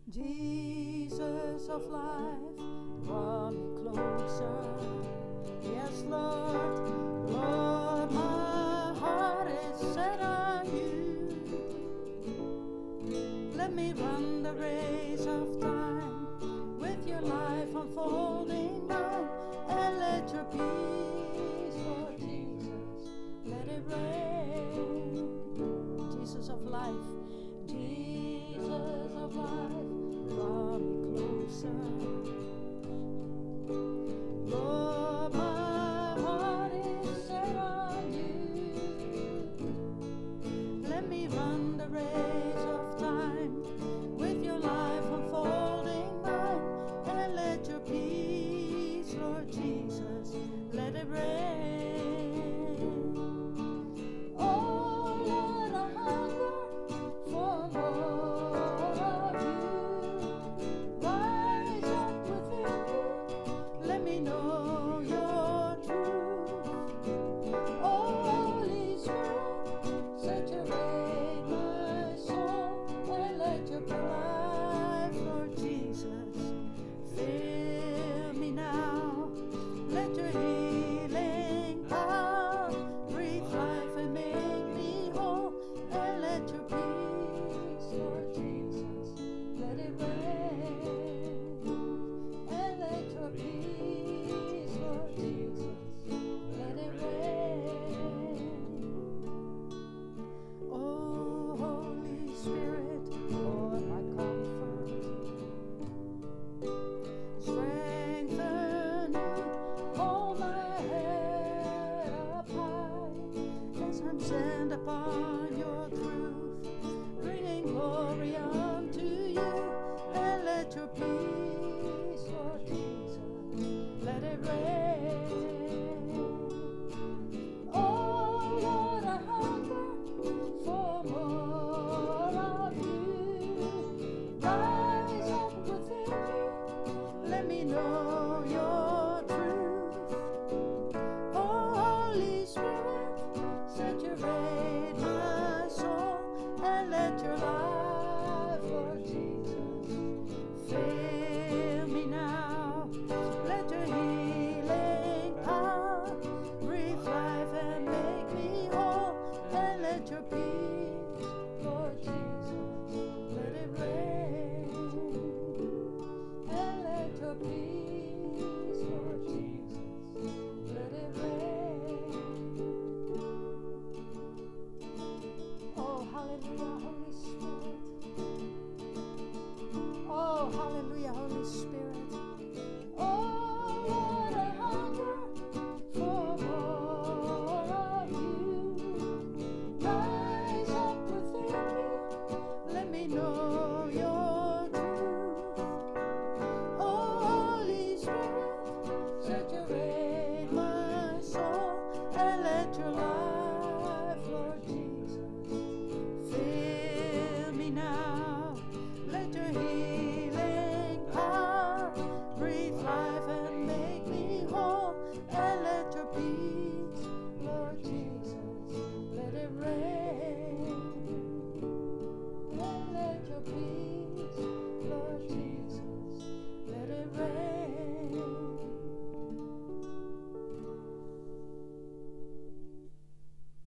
Jesus of life, draw me closer. Yes, Lord, Lord, my heart is set on you. Let me run the race of time with your life unfolding now, and let your peace, Lord Jesus, let it reign. Jesus of life, Jesus of life, draw me closer. Lord, my heart is set on you. Let me run the race of time with your life unfolding mine, and let your peace, Lord Jesus, let it reign. Oh Lord, I hunger for more of you. Rise up within me, let me know your truth. Oh Holy Spirit, saturate my soul, and let your life, Lord Jesus, fill me now. Let your healing power breathe life and make me whole, and let your peace, Lord Jesus, let it reign. And let your peace, Lord Jesus, let it reign. Oh Holy Spirit, Lord, my comfort, strengthen me, hold my head up high as I'm sent upon your truth, bringing glory unto you, and let your peace, Lord Jesus, let it reign. Oh Lord, I hunger for more of you. Rise up within me, let me know your truth. Oh Holy Spirit, saturate my soul, and let your life, Lord Jesus, fill me now. Let your healing power breathe life and make me whole, and let your peace, Lord Jesus, let it reign. And let your peace, Lord Jesus, let it reign. Oh, hallelujah, Holy Spirit. Oh, hallelujah, Holy Spirit. Oh, Lord, I hunger for more of you. Rise up within me, let me know your truth. Oh, Holy Spirit, saturate my soul, and let your life, Lord Jesus, fill me now. Let your healing power breathe life and make me whole, and let your peace, Lord Jesus, let it reign.